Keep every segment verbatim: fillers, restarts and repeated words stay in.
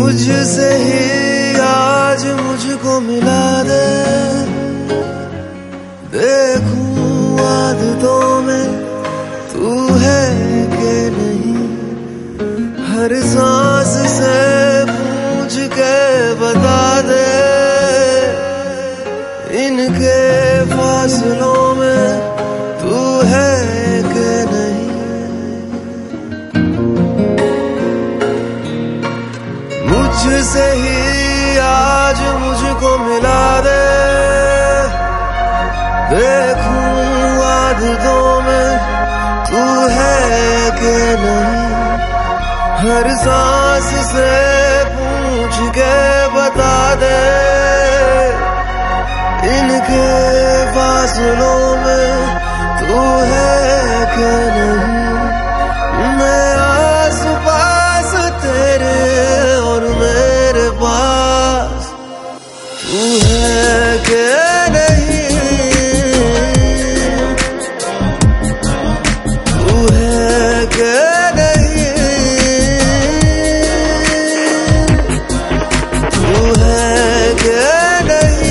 मुझसे ही आज मुझको मिला दे, देखूं आदतों में तू है कि नहीं। हर सांस से पूछ के बता दे, इनके फासलों में तू है कि नहीं। मुझसे ही आज मुझको मिला दे, देखूं आदतों में तू है कि नहीं। हर सांस से पूछ के बता दे, इनके फासलों में तू है कि नहीं। मैं आस पास तेरे और मेरे पास तू है कि नहीं। तू है कि नहीं। तू है कि नहीं।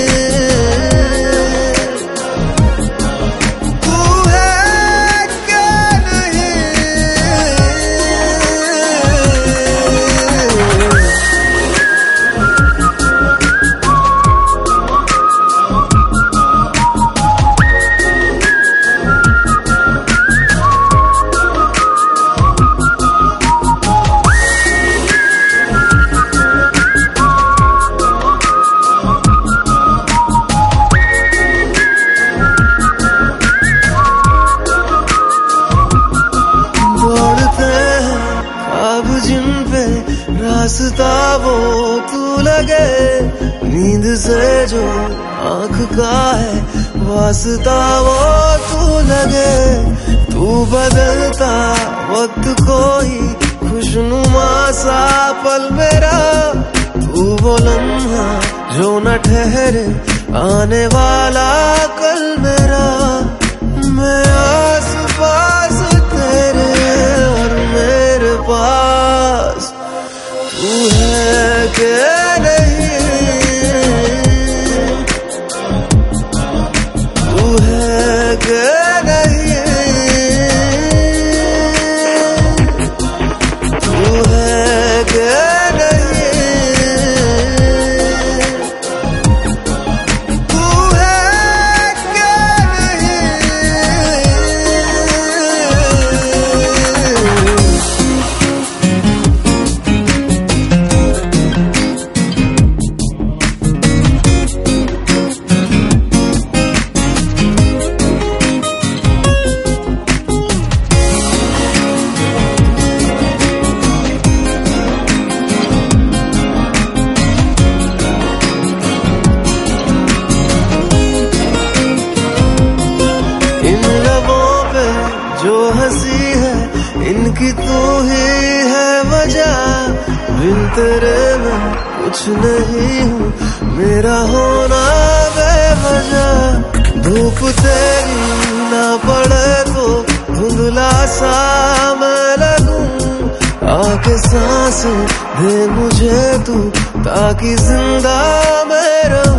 जिन पे रास्ता वो तू लगे, नींद से जो आँख का है वास्ता वो तू लगे। तू बदलता वक्त कोई खुशनुमा सा पल मेरा, तू वो लम्हा जो न ठहरे आने वाला कल मेरा। मैं आस पास तेरे और मेरे पास तू है कि नहीं। तू है कि नहीं। तू है कि नहीं। तू है कि जो हंसी है इनकी तू ही है वजह। बिन तेरे मैं कुछ नहीं हूँ, मेरा होना बेवजह। धूप तेरी ना पड़े तो धुंधला सा मैं लगूं, आके सांस दे मुझे तू ताकि जिंदा मैं रहूं।